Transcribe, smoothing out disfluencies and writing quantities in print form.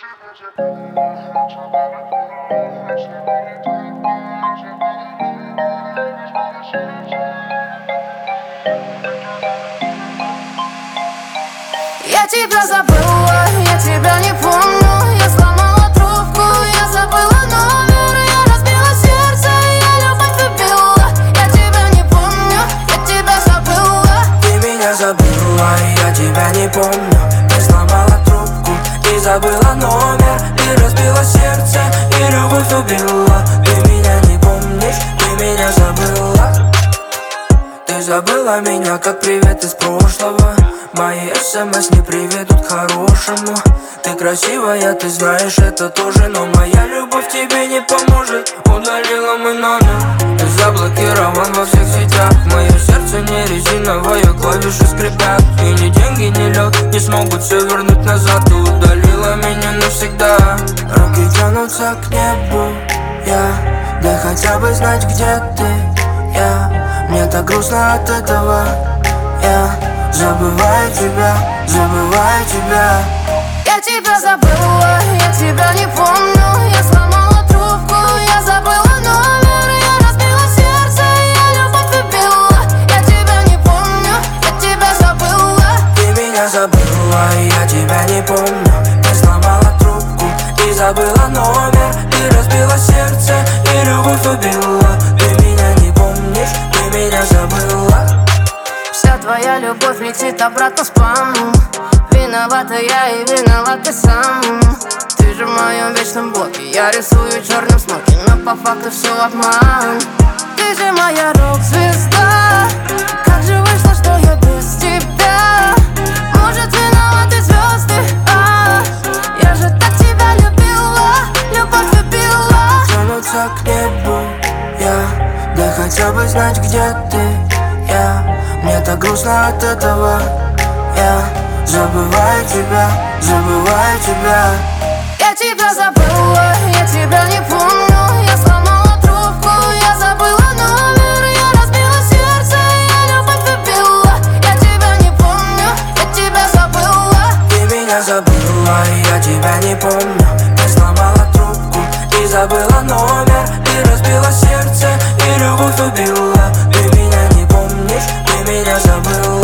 Я тебя забыла, я тебя не помню. Я сломала трубку, я забыла номер. Я разбила сердце, я любовь убила. Я тебя не помню, я тебя забыла. Ты меня забыла, я тебя не помню. Ты сломала трубку и забыла номер. Ты разбила сердце и любовь убила. Ты меня не помнишь, ты меня забыла. Ты забыла меня, как привет из прошлого. Мои смс не приведут к хорошему. Ты красивая, ты знаешь это тоже, но моя любовь тебе не поможет. Удалила мой номер, ты заблокирован во всех сетях. Мое сердце не резиновое, клавиши скрипят. И ни деньги, ни лед не смогут все вернуть назад. Ты удалила меня навсегда. Руки тянутся к небу, да хотя бы знать, где ты. Мне так грустно от этого. Забываю тебя, забываю тебя. Я тебя забыла, я тебя не помню. Я сломала трубку, я забыла номер. Я разбила сердце, я любовь убила. Я тебя не помню, я тебя забыла. Ты меня забыла, я тебя не помню. Ты сломала трубку и забыла номер. Ты разбила сердце и любовь убила. Ты меня не помнишь, ты меня забыла. Вся твоя любовь летит обратно спамом. Виновата я и виноват ты сам. Ты же в моем вечном блоке. Я рисую черным смоки, но по факту все обман. Ты же моя рок-звезда. Как же вышло, что я без тебя? Может, виноваты звезды, я же так тебя любила, любовь убила. Тянутся к небу, да хотя бы знать, где ты. Мне так грустно от этого. Забываю тебя, забываю тебя. Я тебя забыла, я тебя не помню. Я сломала трубку, я забыла номер. Я разбила сердце, я любовь убила. Я тебя не помню, я тебя забыла. Ты меня забыла, я тебя не помню. Ты сломала трубку и забыла номер. Ты разбила сердце и любовь убила. Ты меня не помнишь, ты меня забыла.